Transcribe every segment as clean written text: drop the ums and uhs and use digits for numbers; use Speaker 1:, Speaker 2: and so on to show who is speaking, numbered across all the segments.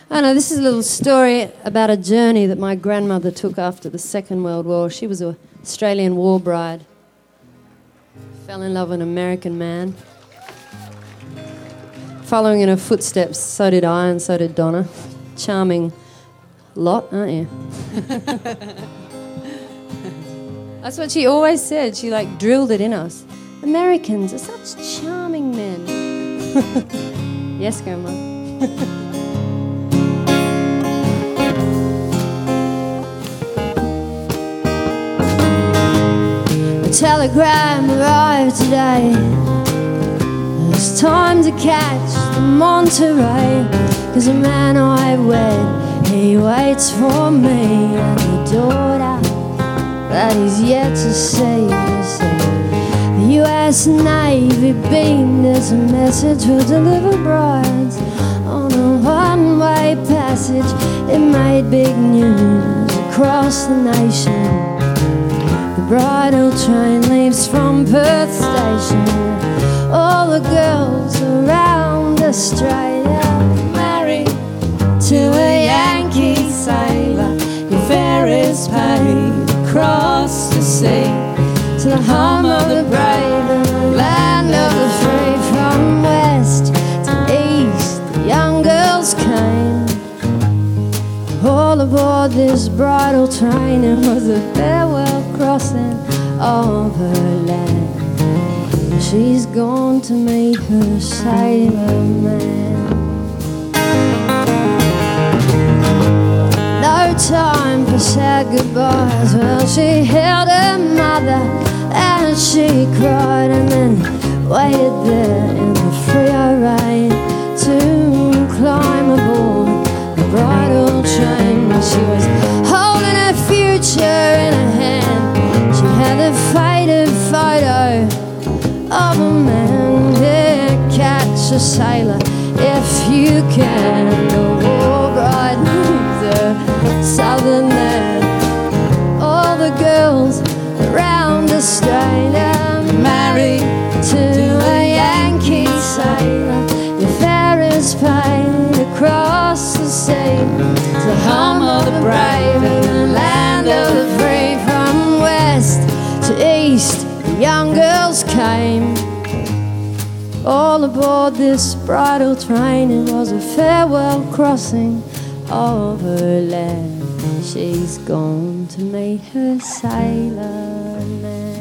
Speaker 1: I know, this is a little story about a journey that my grandmother took after the Second World War. She was an Australian war bride. Fell in love with an American man. Following in her footsteps, so did I and so did Donna. Charming lot, aren't you? That's what she always said. She drilled it in us. Americans are such charming men. Yes, Grandma. A telegram arrived today. It's time to catch the Monterey, 'cause the man I wed, he waits for me, and the daughter that he's yet to see. The US Navy beamed as a message will deliver brides on a one-way passage. It made big news across the nation. The bridal train leaves from Perth Station. All the girls around Australia married to a Yankee sailor. Your fare is paid across the sea to the home of the brave and the land of the free. From west to east, the young girls came all aboard this bridal train. It was a farewell crossing of her land. She's gone to meet her sailor man. No time for sad goodbyes. Well, she held her mother and she cried, and then waited there in the Frio rain to climb aboard the bridal train. She was holding her future in her hand. She had a faded photo of a man. Yeah, catch a sailor if you can. The war bride needs a southern land. All the girls around Australia married to a Yankee sailor. Your fare is paid across the sea to the home of the brave and the land of the free. From west to east, the young girls came all aboard this bridal train. It was a farewell crossing of her land. She's gone to meet her sailor man.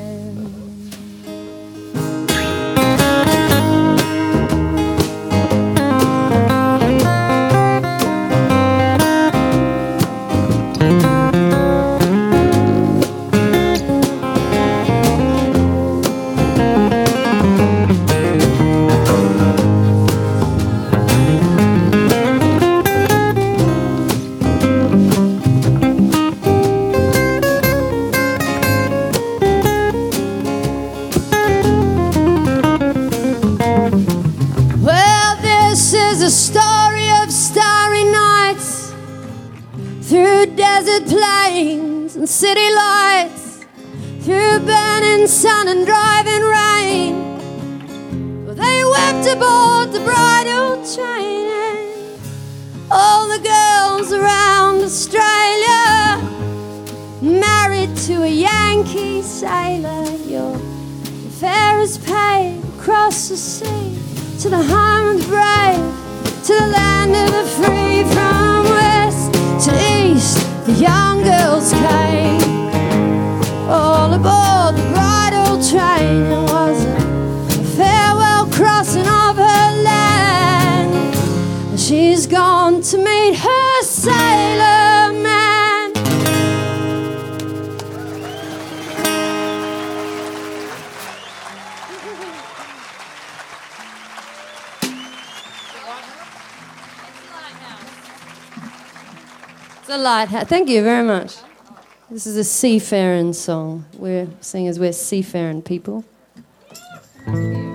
Speaker 1: A story of starry nights through desert plains and city lights, through burning sun and driving rain. Well, they wept aboard the bridal train, and all the girls around Australia married to a Yankee sailor. Your fare is paid across the sea to the home of the brave, to the land of the free. From west to east, the young girls came all aboard the bridal train. It was a farewell crossing of her land. She's gone to meet her sailor man. It's a lighthouse. Thank you very much. This is a seafaring song. We're singers, we're seafaring people.